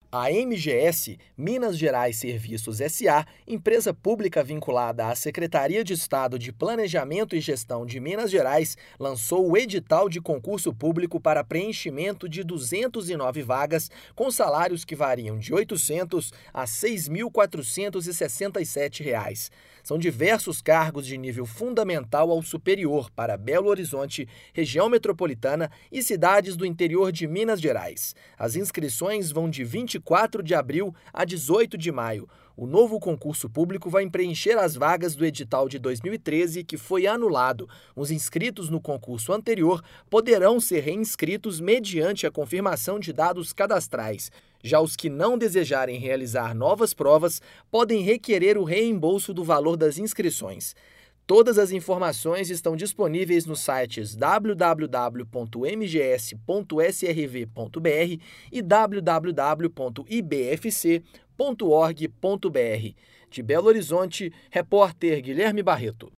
A MGS, Minas Gerais Serviços S.A., empresa pública vinculada à Secretaria de Estado de Planejamento e Gestão de Minas Gerais, lançou o edital de concurso público para preenchimento de 209 vagas, com salários que variam de R$ 800 a R$ 6.467. São diversos cargos de nível fundamental ao superior para Belo Horizonte, região metropolitana e cidades do interior de Minas Gerais. As inscrições vão de 24 de abril a 18 de maio. O novo concurso público vai preencher as vagas do edital de 2013, que foi anulado. Os inscritos no concurso anterior poderão ser reinscritos mediante a confirmação de dados cadastrais. Já os que não desejarem realizar novas provas podem requerer o reembolso do valor das inscrições. Todas as informações estão disponíveis nos sites www.mgs.srv.br e www.ibfc.org.br. De Belo Horizonte, repórter Guilherme Barreto.